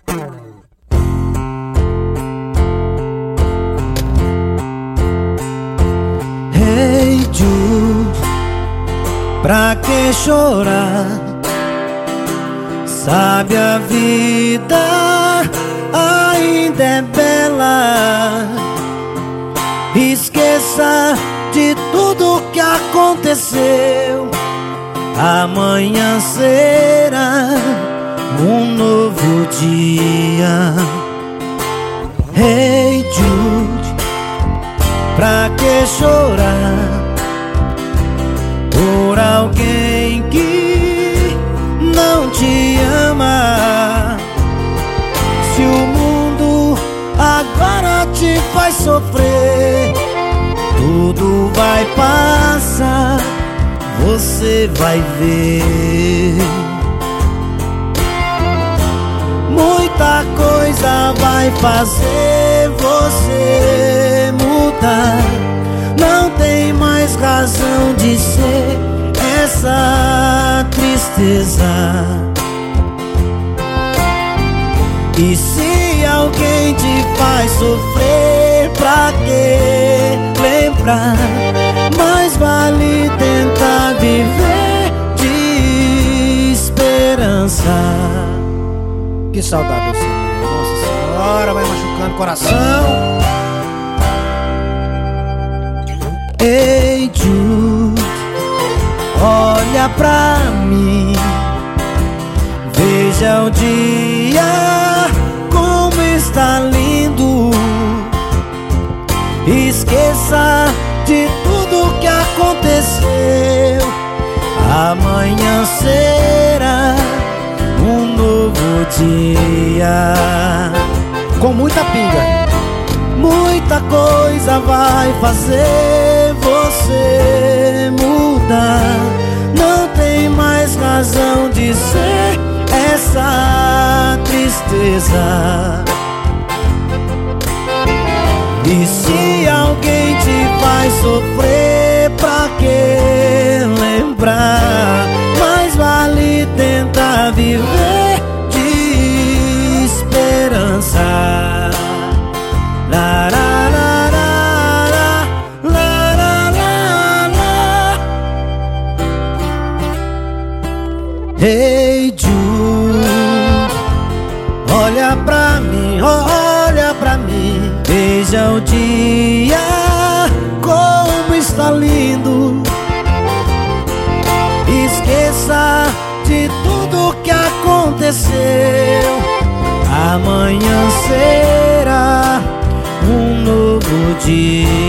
Hey Jude, pra que chorar? Sabe, a vida ainda é bela. Esqueça de tudo que aconteceu. Amanhã será um novo dia. Hey Jude, pra que chorar por alguém que não te ama? Se o mundo agora te faz sofrer, tudo vai passar, você vai ver. Muita coisa vai fazer você mudar. Não tem mais razão de ser essa tristeza. E se alguém te faz sofrer, pra que lembrar? Mais vale tentar viver de esperança. Que saudade eu sei, nossa senhora, vai machucando o coração. Ei Jude, olha pra mim, veja o dia como está lindo. Esqueça de tudo que aconteceu. Amanhã será um novo dia. Com muita pinga. Muita coisa vai fazer você mudar. Não tem mais razão de ser essa tristeza. E se alguém te faz sofrer, pra que lembrar? Mais vale tentar viver de esperança. La, la, la, la, la, la, la, la. Hey Jude, olha pra mim, olha pra mim, veja o dia como está lindo. Esqueça de tudo que aconteceu. Amanhã será um novo dia.